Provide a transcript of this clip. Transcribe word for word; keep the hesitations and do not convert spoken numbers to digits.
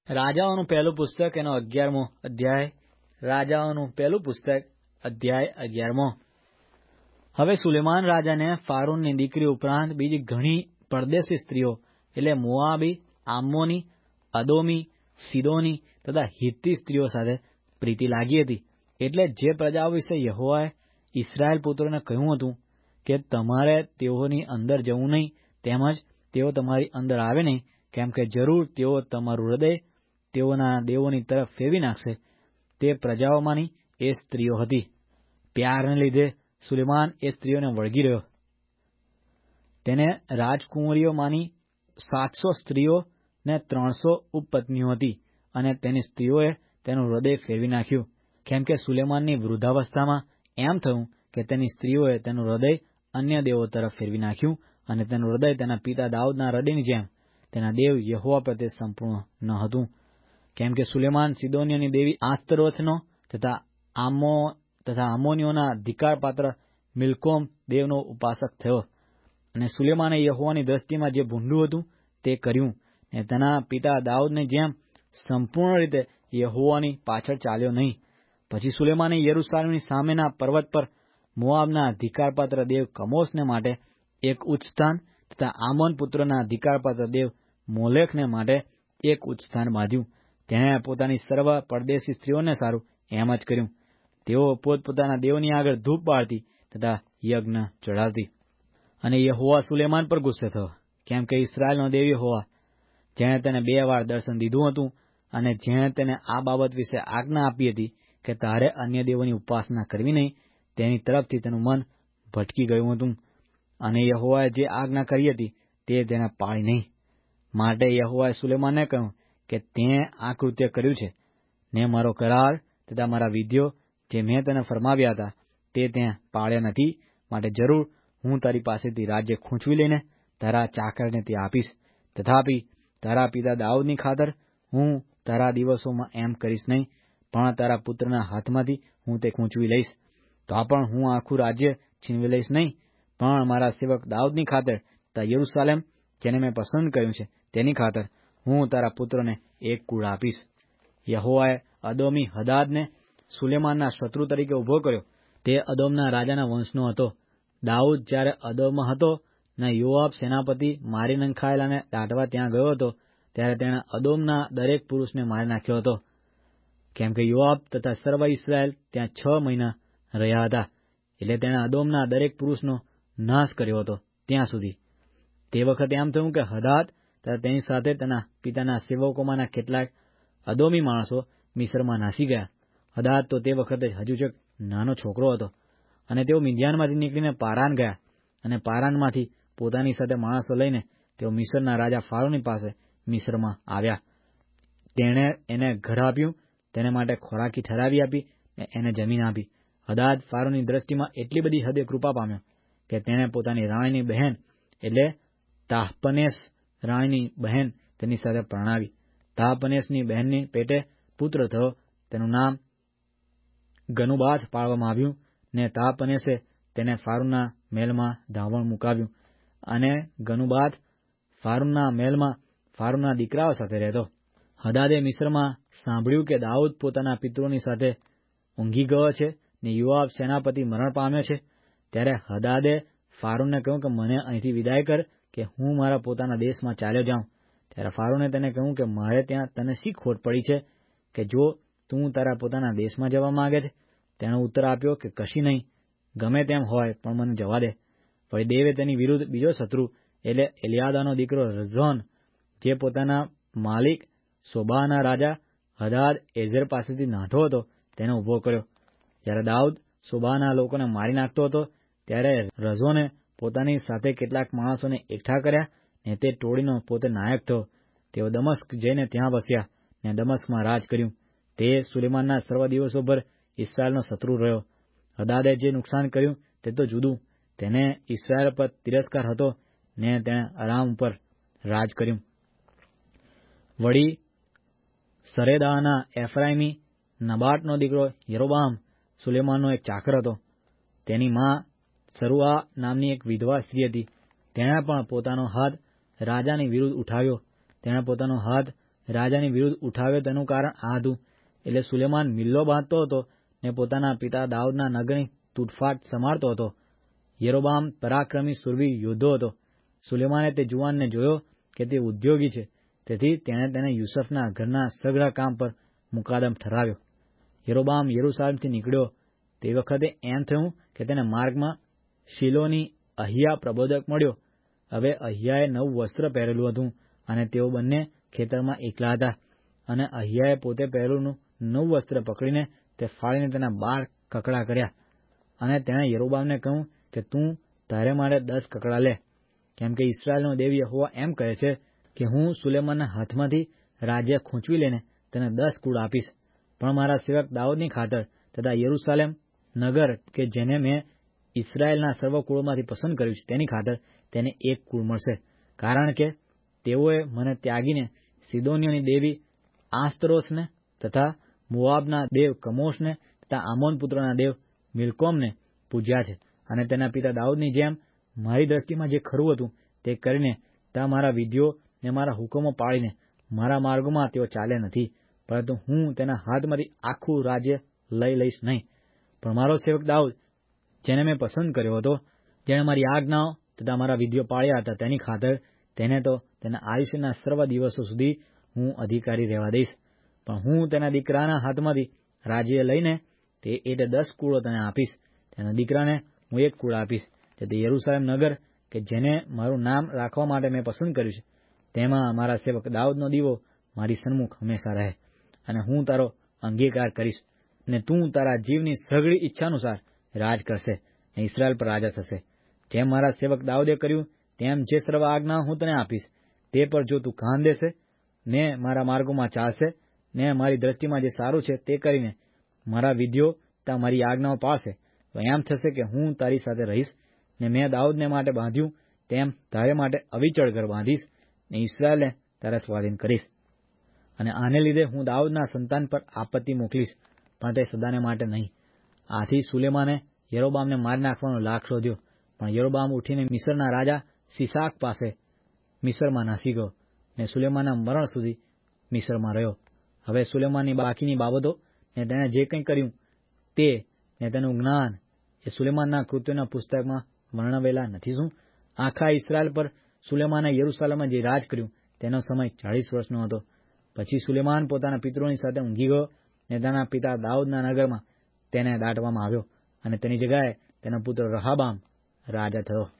રાજાઓનું પહેલું પુસ્તક એનો અગિયારમો અધ્યાય. રાજાઓનું પહેલું પુસ્તક અધ્યાય અગિયારમો. હવે સુલેમાન રાજાને ફારૂનની દીકરી ઉપરાંત બીજી ઘણી પરદેશી સ્ત્રીઓ એટલે મોઆબી, આમ્મોની, અદોમી, સિદોની તથા હિત્તી સ્ત્રીઓ સાથે પ્રીતિ લાગી હતી. એટલે જે પ્રજાઓ વિશે યહોવાએ ઇસ્રાયેલ પુત્રોને કહ્યું હતું કે તમારે તેઓની અંદર જવું નહીં, તેમજ તેઓ તમારી અંદર આવે નહીં, કેમ કે જરૂર તેઓ તમારું હૃદય તેઓના દેવોની તરફ ફેરવી નાખશે, તે પ્રજાઓમાંની એ સ્ત્રીઓ હતી. પ્યારને લીધે સુલેમાન એ સ્ત્રીઓને વળગી રહ્યો. તેને રાજકુંવરીઓમાંની સાતસો સ્ત્રીઓ ને ત્રણસો ઉપપત્નીઓ હતી, અને તેની સ્ત્રીઓએ તેનું હૃદય ફેરવી નાખ્યું, કેમ કે સુલેમાનની વૃદ્ધાવસ્થામાં એમ થયું કે તેની સ્ત્રીઓએ તેનું હૃદય અન્ય દેવો તરફ ફેરવી નાખ્યું, અને તેનું હૃદય તેના પિતા દાઉદના હૃદયની જેમ તેના દેવ યહોવા પ્રત્યે સંપૂર્ણ ન હતું. કેમ કે સુલેમાન સિદોનીઓની દેવી આસ્તરોથનો તથા આમો તથા આમોનીઓના ધિક્કારપાત્ર મિલ્કોમ દેવનો ઉપાસક થયો. અને સુલેમાને યહોવાની દ્રષ્ટિમાં જે ભૂંડું હતું તે કર્યું, ને તેના પિતા દાઉદની જેમ સંપૂર્ણ રીતે યહોવાની પાછળ ચાલ્યો નહીં. પછી સુલેમાને યરૂશાલેમની સામેના પર્વત પર મોઆબના ધિક્કારપાત્ર દેવ કમોશને માટે એક ઉચ્ચ સ્થાન તથા આમોન પુત્રોના ધિક્કારપાત્ર દેવ મોલેખને માટે એક ઉચ્ચ સ્થાન બાંધ્યું. તેણે પોતાની સર્વ પરદેશી સ્ત્રીઓને સારું એમ જ કર્યું. તેઓ પોતપોતાના દેવોની આગળ ધૂપ બાળતી તથા યજ્ઞ ચઢાવતી. અને યહોવા સુલેમાન પર ગુસ્સે થયો, કેમ કે ઇસ્રાયેલનો દેવ યહોવા, જેણે તેને બે વાર દર્શન દીધું હતું અને જેણે તેને આ બાબત વિશે આજ્ઞા આપી હતી કે તારે અન્ય દેવોની ઉપાસના કરવી નહીં, તેની તરફથી તેનું મન ભટકી ગયું હતું. અને યહોવાએ જે આજ્ઞા કરી હતી તે તેને પાળી નહીં. માટે યહોવાએ સુલેમાનને કહ્યું કે તેં આ કૃત્ય કર્યું છે, ને મારો કરાર તથા મારા વિધિઓ જે મેં તને ફરમાવ્યા હતા તે તેં પાળ્યા નથી. માટે જરૂર હું તારી પાસેથી રાજ્ય ખૂંચવી લઈને તારા ચાકરને તે આપીશ. તથાપિ તારા પિતા દાઉદની ખાતર હું તારા દિવસોમાં એમ કરીશ નહીં, પણ તારા પુત્રના હાથમાંથી હું તે ખૂંચવી લઈશ. તો પણ હું આખું રાજ્ય છીનવી લઈશ નહીં, પણ મારા સેવક દાઉદની ખાતર તથા યરૂશાલેમ જેને મેં પસંદ કર્યું છે તેની ખાતર હું તારા પુત્રોને એક કુળ આપીશ. યહોવાએ અદોમી હદાદને સુલેમાનના શત્રુ તરીકે ઉભો કર્યો. તે અદોમના રાજાના વંશનો હતો. દાઉદ જ્યારે અદોમમાં હતો ને યોઆબ સેનાપતિ મારી નંખાયેલાને દાટવા ત્યાં ગયો હતો, ત્યારે તેણે અદોમના દરેક પુરુષને મારી નાખ્યો હતો. કેમ કે યોઆબ તથા સર્વ ઇસ્રાયેલ ત્યાં છ મહિના રહ્યા હતા, એટલે તેણે અદોમના દરેક પુરુષનો નાશ કર્યો હતો ત્યાં સુધી. તે વખતે એમ થયું કે હદાદ તથા તેની સાથે તેના પિતાના સેવકોમાંના કેટલાક અદોમી માણસો મિસ્રમાં નાસી ગયા. હદાદ તો તે વખતે હજુ જ નાનો છોકરો હતો. અને તેઓ મિદ્યાનમાંથી નીકળીને પારાન ગયા, અને પારાનમાંથી પોતાની સાથે માણસો લઈને તેઓ મિસ્રના રાજા ફારૂની પાસે મિસ્રમાં આવ્યા. તેણે એને ઘર આપ્યું, તેને માટે ખોરાકી ઠરાવી આપી, ને એને જમીન આપી. હદાદ ફારૂની દ્રષ્ટિમાં એટલી બધી હદે કૃપા પામ્યો કે તેણે પોતાની રાણીની બહેન એટલે તાહપનેસ રાણીની બહેન તેની સાથે પરણાવી. તાહપનેસની બહેનની પેટે પુત્ર થયો, તેનું નામ ગનુબાથ પાડવામાં આવ્યું. ને તાહપનેસે તેને ફારૂનના મહેલમાં ધાવણ મુકાવ્યું, અને ગનુબાથ ફારૂનના મહેલમાં ફારૂનના દીકરાઓ સાથે રહેતો. હદાદે મિસ્રમાં સાંભળ્યું કે દાઉદ પોતાના પિતૃઓની સાથે ઊંઘી ગયો છે ને યોઆબ સેનાપતિ મરણ પામ્યો છે. ત્યારે હદાદે ફારૂનને કહ્યું કે મને અહીંથી વિદાય કર કે હું મારા પોતાના દેશમાં ચાલ્યો જાઉં. ત્યારે ફારૂને તેને કહ્યું કે મારે ત્યાં તને શી ખોટ પડી છે કે જો તું તારા પોતાના દેશમાં જવા માંગે છે? તેણે ઉત્તર આપ્યો કે કશી નહીં, ગમે તેમ હોય પણ મને જવા દે. વળી દેવે તેની વિરુદ્ધ બીજો શત્રુ એટલે એલિયાદાનો દીકરો રઝોન, જે પોતાના માલિક સોબાના રાજા હદાદ એઝેર પાસેથી નાઠો હતો, તેને ઉભો કર્યો. જ્યારે દાઉદ સોબાના લોકોને મારી નાખતો હતો, ત્યારે રઝોને પોતાની સાથે કેટલાક માણસોને એકઠા કર્યા, ને તે ટોળીનો પોતે નાયક થયો. તેઓ દમસ્ક જઈને ત્યાં વસ્યા, ને દમસ્કમાં રાજ કર્યું. તે સુલેમાનના સર્વ દિવસો ભર ઇસ્રાયેલનો શત્રુ રહ્યો. હદાદે જે નુકસાન કર્યું તે તો જુદું, તેને ઇસ્રાયેલ પર તિરસ્કાર હતો, ને તેણે અરામ ઉપર રાજ કર્યું. વળી સરેદાના એફરાઈમી નબાટનો દીકરો યરોબામ સુલેમાનનો એક ચાકર હતો. તેની મા સરુઆ નામની એક વિધવા સ્ત્રી હતી. તેણે પણ પોતાનો હાથ રાજાની વિરુદ્ધ ઉઠાવ્યો. તેણે પોતાનો હાથ રાજાની વિરુદ્ધ ઉઠાવ્યો તેનું કારણ આ હતું. એટલે સુલેમાન મિલ્લો બાંધતો હતો ને પોતાના પિતા દાઉદના નગરની તૂટફાટ સંભાળતો હતો. યરોબામ પરાક્રમી સુરવીર યોદ્ધો હતો. સુલેમાને તે જુવાનને જોયો કે તે ઉદ્યોગી છે, તેથી તેણે તેને યુસુફના ઘરના સઘળા કામ પર મુકાદમ ઠરાવ્યો. યરોબામ યરૂશાલેમથી નીકળ્યો તે વખતે એમ થયું કે તેને માર્ગમાં શિલોની અહિયા પ્રબોધક મળ્યો. હવે અહિયાએ નવું વસ્ત્ર પહેરેલું હતું અને તેઓ બંને ખેતરમાં એકલા હતા. અને અહિયાએ પોતે પહેરેલું નવું વસ્ત્ર પકડીને તે ફાડીને તેના બાર કકડા કર્યા. અને તેણે યરોબામને કહ્યું કે તું તારે માટે દસ કકડા લે, કેમ કે ઇસ્રાયેલનો દેવ યહોવા એમ કહે છે કે હું સુલેમાનના હાથમાંથી રાજ્ય ખૂંચવી લઈને તેને દસ કુળ આપીશ, પણ મારા સેવક દાઉદની ખાતર તથા યરૂશાલેમ નગર કે જેને મેં ઇસ્રાયેલના સર્વ કુળોમાંથી પસંદ કર્યું છે તેની ખાતર તેને એક કુળ મળશે. કારણ કે તેઓએ મને ત્યાગીને સિદોનીઓની દેવી આસ્તરોસને તથા મોઆબના દેવ કમોશને તથા આમોન પુત્રોના દેવ મિલ્કોમને પૂજ્યા છે. અને તેના પિતા દાઉદની જેમ મારી દ્રષ્ટિમાં જે ખરું હતું તે કરીને ત્યાં મારા વિધિઓ ને મારા હુકમો પાળીને મારા માર્ગોમાં તેઓ ચાલ્યા નથી. પરંતુ હું તેના હાથમાંથી આખું રાજ્ય લઈ લઈશ નહીં. પણ મારો સેવક દાઉદ, જેને મેં પસંદ કર્યો હતો, જેણે મારી આજ્ઞાઓ તથા મારા વિધિઓ પાળ્યા હતા, તેની ખાતર તેને તો તેના આયુષ્યના સર્વ દિવસો સુધી હું અધિકારી રહેવા દઈશ. પણ હું તેના દીકરાના હાથમાંથી રાજ્ય લઈને તે એટલે દસ કુળો તેને આપીશ. તેના દીકરાને હું એક કુળ આપીશ, જેથી યરૂશાલેમ નગર કે જેને મારું નામ રાખવા માટે મેં પસંદ કર્યું છે, તેમાં મારા સેવક દાઉદનો દીવો મારી સન્મુખ હંમેશા રહે. અને હું તારો અંગીકાર કરીશ, ને તું તારા જીવની સઘળી ઈચ્છાનુસાર રાજ કરશે ને ઇસ્રાયેલ પર રાજા થશે. જેમ મારા સેવક દાઉદે કર્યું તેમ જે સર્વ આજ્ઞા હું તને આપીશ તે પર જો તું કાન દેશે ને મારા માર્ગોમાં ચાલશે ને મારી દ્રષ્ટિમાં જે સારું છે તે કરીને મારા વિધિઓ તા મારી આજ્ઞાઓ પાળશે, તો એમ થશે કે હું તારી સાથે રહીશ ને મેં દાઉદને માટે બાંધ્યું તેમ તારે માટે અવિચળ ઘર બાંધીશ ને ઇસ્રાયેલને તારા સ્વાધીન કરીશ. અને આને લીધે હું દાઉદના સંતાન પર આપત્તિ મોકલીશ, પણ તે સદાને માટે નહીં. આથી સુલેમાને યરોબામને મારી નાખવાનો લાગ શોધ્યો, પણ યરોબામ ઉઠીને મિસરના રાજા શિશાક પાસે મિસરમાં નાસી ગયો ને સુલેમાનના મરણ સુધી મિસરમાં રહ્યો. હવે સુલેમાનની બાકીની બાબતો ને તેણે જે કંઈ કર્યું તે ને તેનું જ્ઞાન એ સુલેમાનના કૃત્યોના પુસ્તકમાં વર્ણવેલા નથી શું? આખા ઇસ્રાયેલ પર સુલેમાને યરૂશાલેમમાં જે રાજ કર્યું તેનો સમય ચાળીસ વર્ષનો હતો. પછી સુલેમાન પોતાના પિતરોની સાથે ઊંઘી ગયો ને તેના પિતા દાઉદના નગરમાં તેને દાટવામાં આવ્યો અને તેની જગ્યાએ તેનો પુત્ર રહાબામ રાજા થયો.